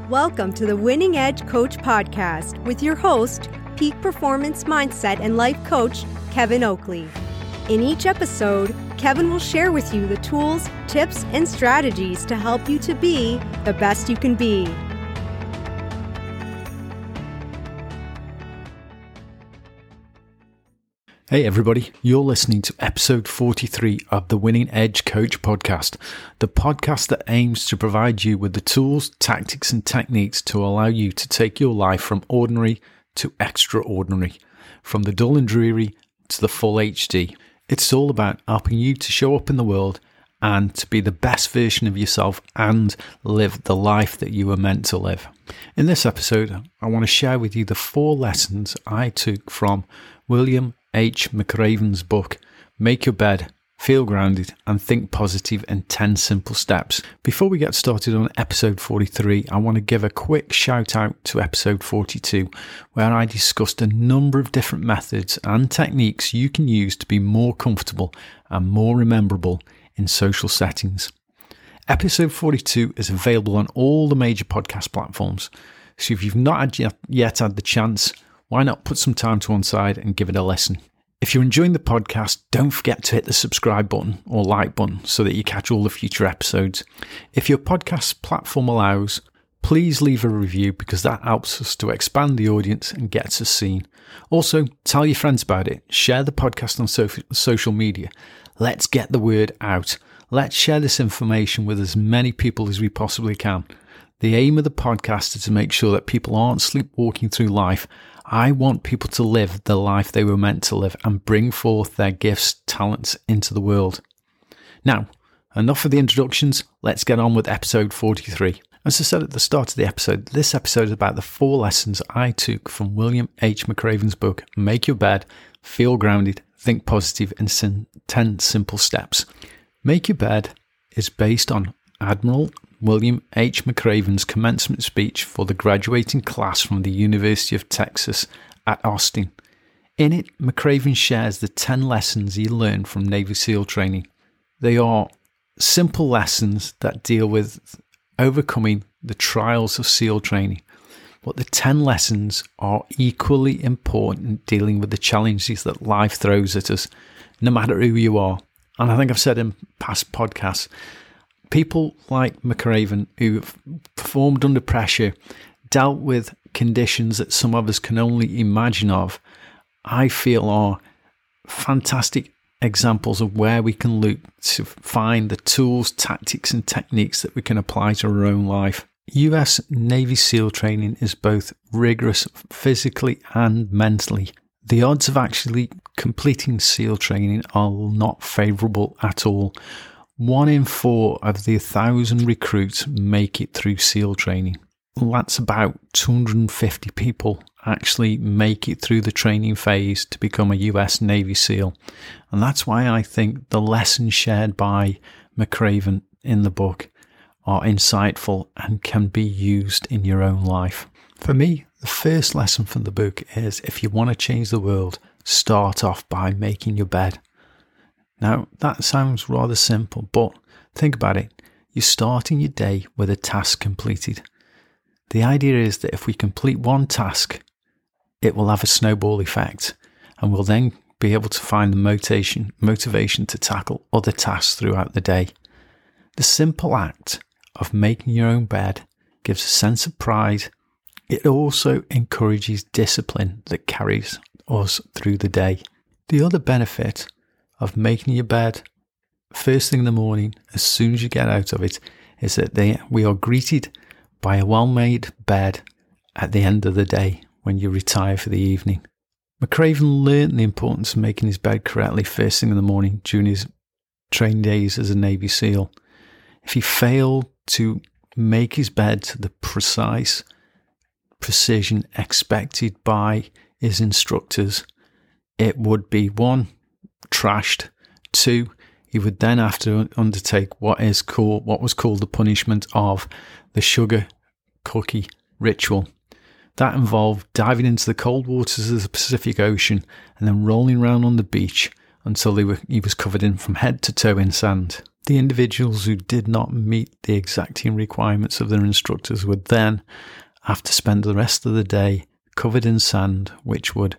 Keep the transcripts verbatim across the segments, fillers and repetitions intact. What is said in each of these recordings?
Welcome to the Winning Edge Coach Podcast with your host, Peak Performance Mindset and Life Coach, Kevin Oakley. In each episode, Kevin will share with you the tools, tips, and strategies to help you to be the best you can be. Hey everybody, you're listening to episode forty-three of the Winning Edge Coach Podcast, the podcast that aims to provide you with the tools, tactics and techniques to allow you to take your life from ordinary to extraordinary, from the dull and dreary to the full H D. It's all about helping you to show up in the world and to be the best version of yourself and live the life that you were meant to live. In this episode, I want to share with you the four lessons I took from William H. McRaven's book, Make Your Bed, Feel Grounded, and Think Positive in ten Simple Steps. Before we get started on episode forty-three, I want to give a quick shout out to episode forty-two, where I discussed a number of different methods and techniques you can use to be more comfortable and more rememberable in social settings. Episode forty-two is available on all the major podcast platforms, so if you've not yet, yet had the chance, why not put some time to one side and give it a listen? If you're enjoying the podcast, don't forget to hit the subscribe button or like button so that you catch all the future episodes. If your podcast platform allows, please leave a review because that helps us to expand the audience and gets us seen. Also, tell your friends about it. Share the podcast on so- social media. Let's get the word out. Let's share this information with as many people as we possibly can. The aim of the podcast is to make sure that people aren't sleepwalking through life. I want people to live the life they were meant to live and bring forth their gifts, talents into the world. Now, enough of the introductions. Let's get on with episode forty-three. As I said at the start of the episode, this episode is about the four lessons I took from William H. McRaven's book, Make Your Bed, Feel Grounded, Think Positive in ten Simple Steps. Make Your Bed is based on Admiral William H. McRaven's commencement speech for the graduating class from the University of Texas at Austin. In it, McRaven shares the ten lessons he learned from Navy SEAL training. They are simple lessons that deal with overcoming the trials of SEAL training, but the ten lessons are equally important in dealing with the challenges that life throws at us, no matter who you are. And I think I've said in past podcasts, people like McRaven who performed under pressure, dealt with conditions that some of us can only imagine of, I feel are fantastic examples of where we can look to find the tools, tactics and techniques that we can apply to our own life. U S Navy SEAL training is both rigorous physically and mentally. The odds of actually completing SEAL training are not favourable at all. One in four of the thousand recruits make it through SEAL training. That's about two hundred fifty people actually make it through the training phase to become a U S Navy SEAL. And that's why I think the lessons shared by McRaven in the book are insightful and can be used in your own life. For me, the first lesson from the book is if you want to change the world, start off by making your bed. Now, that sounds rather simple, but think about it. You're starting your day with a task completed. The idea is that if we complete one task, it will have a snowball effect, and we'll then be able to find the motivation, motivation to tackle other tasks throughout the day. The simple act of making your own bed gives a sense of pride. It also encourages discipline that carries us through the day. The other benefit of making your bed first thing in the morning, as soon as you get out of it, is that they, we are greeted by a well-made bed at the end of the day when you retire for the evening. McRaven learned the importance of making his bed correctly first thing in the morning during his training days as a Navy SEAL. If he failed to make his bed to the precise precision expected by his instructors, it would be one, trashed. Two, he would then have to undertake what is called what was called the punishment of the sugar cookie ritual. That involved diving into the cold waters of the Pacific Ocean and then rolling around on the beach until they were, he was covered in from head to toe in sand. The individuals who did not meet the exacting requirements of their instructors would then have to spend the rest of the day covered in sand, which would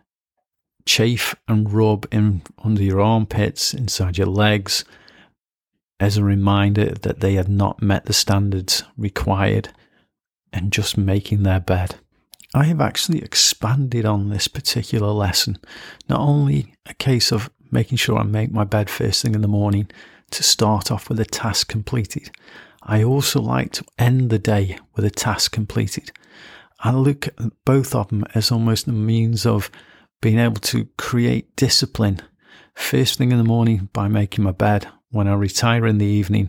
chafe and rub in under your armpits, inside your legs, as a reminder that they had not met the standards required and just making their bed. I have actually expanded on this particular lesson, not only a case of making sure I make my bed first thing in the morning to start off with a task completed. I also like to end the day with a task completed. I look at both of them as almost a means of being able to create discipline first thing in the morning by making my bed. When I retire in the evening,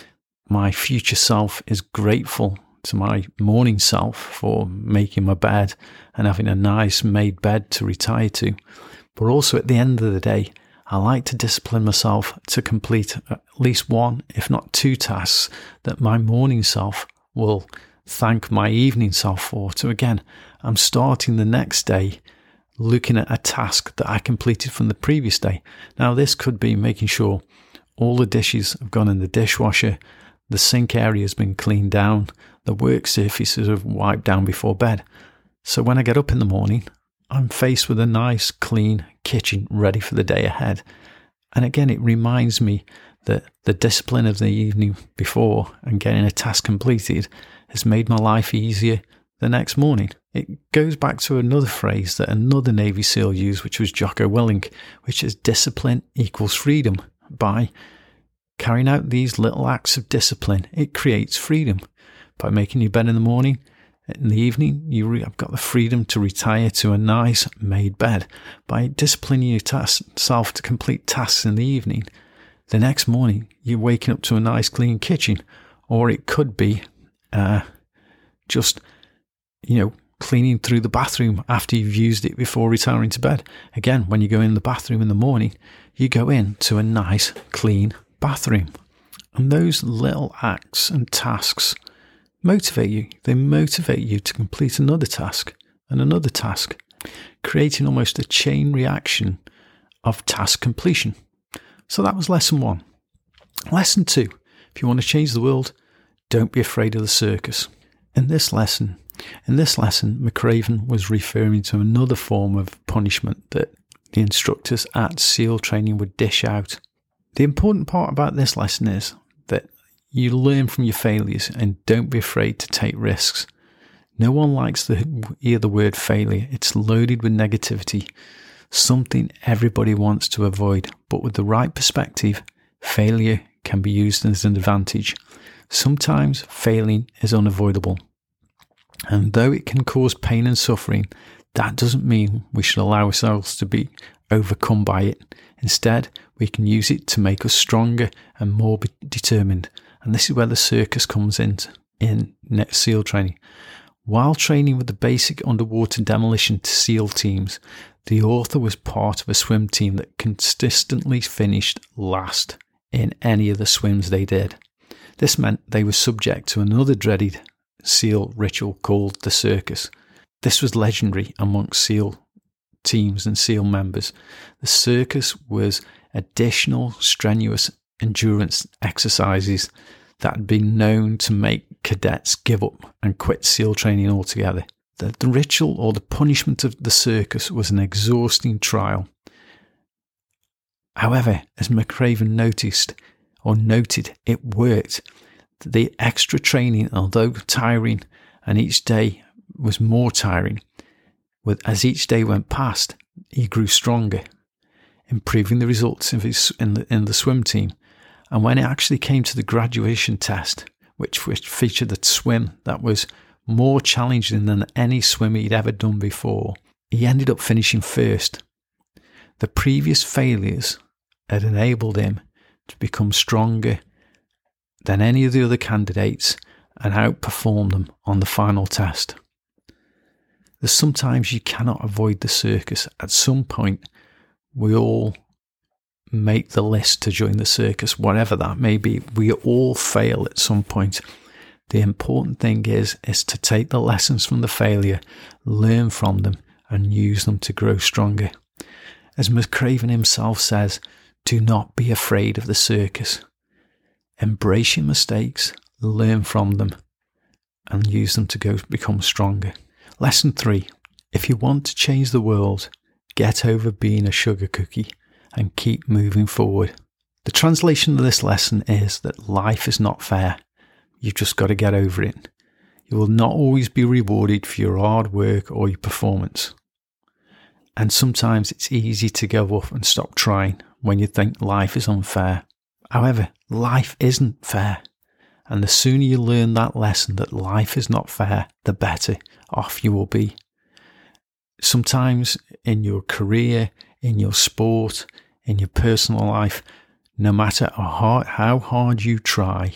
my future self is grateful to my morning self for making my bed and having a nice made bed to retire to. But also at the end of the day, I like to discipline myself to complete at least one, if not two tasks that my morning self will thank my evening self for. So again, I'm starting the next day looking at a task that I completed from the previous day. Now, this could be making sure all the dishes have gone in the dishwasher, the sink area has been cleaned down, the work surfaces have wiped down before bed. So when I get up in the morning, I'm faced with a nice, clean kitchen ready for the day ahead. And again, it reminds me that the discipline of the evening before and getting a task completed has made my life easier the next morning. It goes back to another phrase that another Navy SEAL used, which was Jocko Willink, which is discipline equals freedom. By carrying out these little acts of discipline, it creates freedom. By making your bed in the morning, in the evening, you have got the freedom to retire to a nice made bed. By disciplining yourself to complete tasks in the evening, the next morning you're waking up to a nice clean kitchen. Or it could be uh, just, you know, cleaning through the bathroom after you've used it before retiring to bed. Again, when you go in the bathroom in the morning, you go into a nice clean bathroom. And those little acts and tasks motivate you. They motivate you to complete another task and another task, creating almost a chain reaction of task completion. So that was lesson one. Lesson two, if you want to change the world, don't be afraid of the circus. In this lesson, in this lesson, McRaven was referring to another form of punishment that the instructors at SEAL training would dish out. The important part about this lesson is that you learn from your failures and don't be afraid to take risks. No one likes to hear the word failure. It's loaded with negativity, something everybody wants to avoid. But with the right perspective, failure can be used as an advantage. Sometimes failing is unavoidable. And though it can cause pain and suffering, that doesn't mean we should allow ourselves to be overcome by it. Instead, we can use it to make us stronger and more determined. And this is where the circus comes in in SEAL training. While training with the basic underwater demolition SEAL teams, the author was part of a swim team that consistently finished last in any of the swims they did. This meant they were subject to another dreaded SEAL ritual called the circus. This was legendary amongst SEAL teams and SEAL members. The circus was additional strenuous endurance exercises that had been known to make cadets give up and quit SEAL training altogether. The, the ritual or the punishment of the circus was an exhausting trial. However, as McRaven noticed or noted, it worked. The extra training, although tiring, and each day was more tiring, with as each day went past, he grew stronger, improving the results of his in the in the swim team. And when it actually came to the graduation test, which, which featured a swim that was more challenging than any swim he'd ever done before, he ended up finishing first. The previous failures had enabled him to become stronger than any of the other candidates and outperform them on the final test. There's sometimes you cannot avoid the circus. At some point, we all make the list to join the circus, whatever that may be. We all fail at some point. The important thing is, is to take the lessons from the failure, learn from them, and use them to grow stronger. As McRaven himself says, do not be afraid of the circus. Embrace your mistakes, learn from them, and use them to go become stronger. Lesson three. If you want to change the world, get over being a sugar cookie and keep moving forward. The translation of this lesson is that life is not fair. You've just got to get over it. You will not always be rewarded for your hard work or your performance. And sometimes it's easy to give up and stop trying when you think life is unfair. However, life isn't fair. And the sooner you learn that lesson that life is not fair, the better off you will be. Sometimes in your career, in your sport, in your personal life, no matter how hard, how hard you try,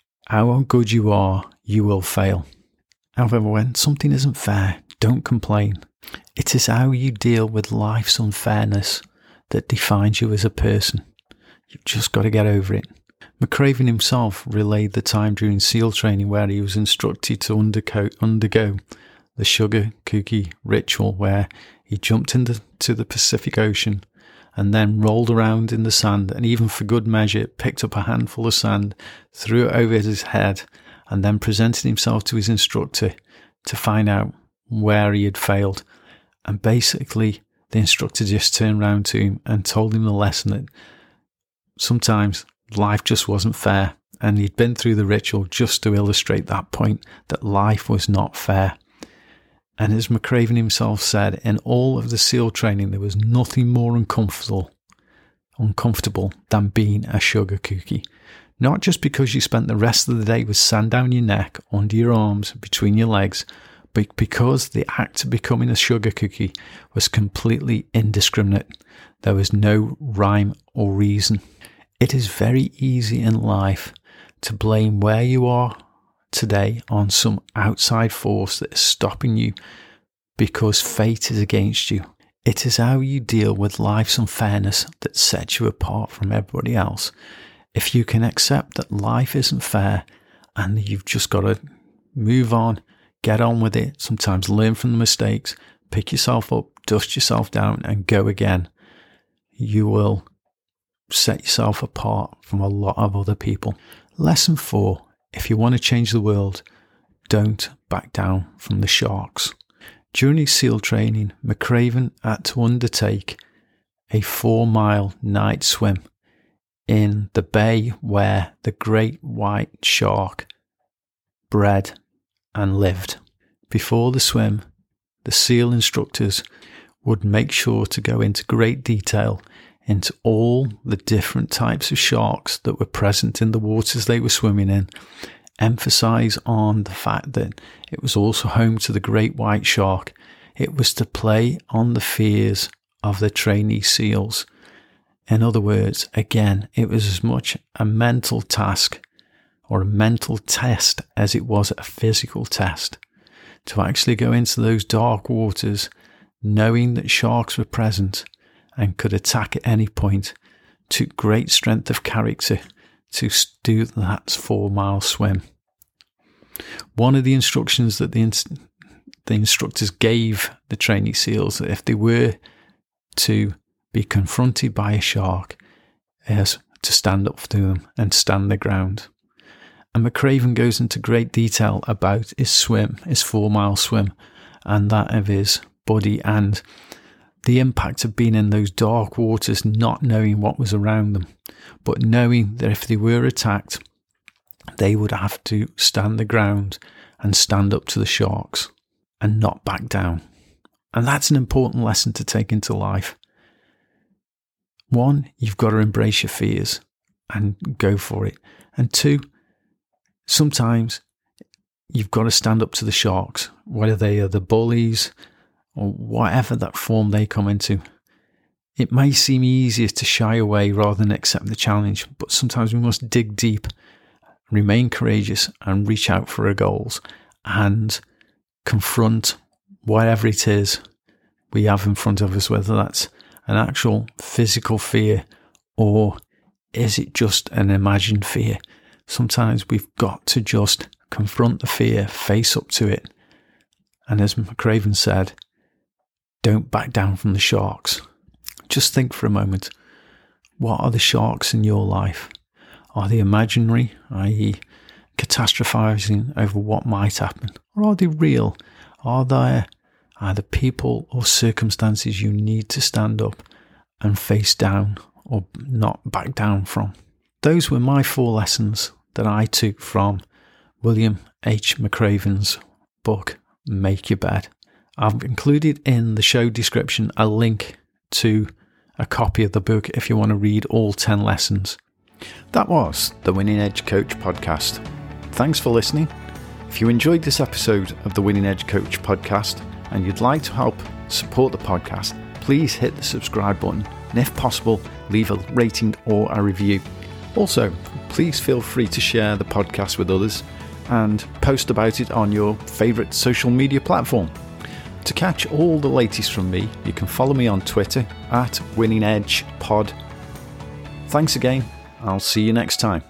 how good you are, you will fail. However, when something isn't fair, don't complain. It is how you deal with life's unfairness that defines you as a person. You've just got to get over it. McRaven himself relayed the time during SEAL training where he was instructed to undergo, undergo the sugar cookie ritual, where he jumped into the Pacific Ocean and then rolled around in the sand, and even for good measure picked up a handful of sand, threw it over his head, and then presented himself to his instructor to find out where he had failed. And basically the instructor just turned around to him and told him the lesson that sometimes life just wasn't fair, and he'd been through the ritual just to illustrate that point, that life was not fair. And as McRaven himself said, in all of the SEAL training, there was nothing more uncomfortable, uncomfortable than being a sugar cookie. Not just because you spent the rest of the day with sand down your neck, under your arms, between your legs, but because the act of becoming a sugar cookie was completely indiscriminate. There was no rhyme or reason. It is very easy in life to blame where you are today on some outside force that is stopping you because fate is against you. It is how you deal with life's unfairness that sets you apart from everybody else. If you can accept that life isn't fair and you've just got to move on, get on with it, sometimes learn from the mistakes, pick yourself up, dust yourself down and go again, you will set yourself apart from a lot of other people. Lesson four. If you want to change the world, don't back down from the sharks. During his SEAL training, McRaven had to undertake a four-mile night swim in the bay where the great white shark bred and lived. Before the swim, the SEAL instructors would make sure to go into great detail into all the different types of sharks that were present in the waters they were swimming in, emphasize on the fact that it was also home to the great white shark. It was to play on the fears of the trainee SEALs. In other words, again, it was as much a mental task or a mental test as it was a physical test. To actually go into those dark waters, knowing that sharks were present and could attack at any point, took great strength of character to do that four-mile swim. One of the instructions that the, ins- the instructors gave the trainee SEALs, that if they were to be confronted by a shark, is to stand up to them and stand their ground. And McRaven goes into great detail about his swim, his four-mile swim, and that of his buddy, and the impact of being in those dark waters, not knowing what was around them, but knowing that if they were attacked, they would have to stand the ground and stand up to the sharks and not back down. And that's an important lesson to take into life. One, you've got to embrace your fears and go for it. And two, sometimes you've got to stand up to the sharks, whether they are the bullies or whatever that form they come into. It may seem easier to shy away rather than accept the challenge, but sometimes we must dig deep, remain courageous and reach out for our goals and confront whatever it is we have in front of us, whether that's an actual physical fear or is it just an imagined fear. Sometimes we've got to just confront the fear, face up to it. And as McRaven said, don't back down from the sharks. Just think for a moment. What are the sharks in your life? Are they imaginary, that is catastrophizing over what might happen? Or are they real? Are there either people or circumstances you need to stand up and face down or not back down from? Those were my four lessons that I took from William H. McRaven's book, Make Your Bed. I've included in the show description a link to a copy of the book if you want to read all ten lessons. That was the Winning Edge Coach podcast. Thanks for listening. If you enjoyed this episode of the Winning Edge Coach podcast and you'd like to help support the podcast, please hit the subscribe button and if possible, leave a rating or a review. Also, please feel free to share the podcast with others and post about it on your favourite social media platform. To catch all the latest from me, you can follow me on Twitter at Winning Edge Pod. Thanks again. I'll see you next time.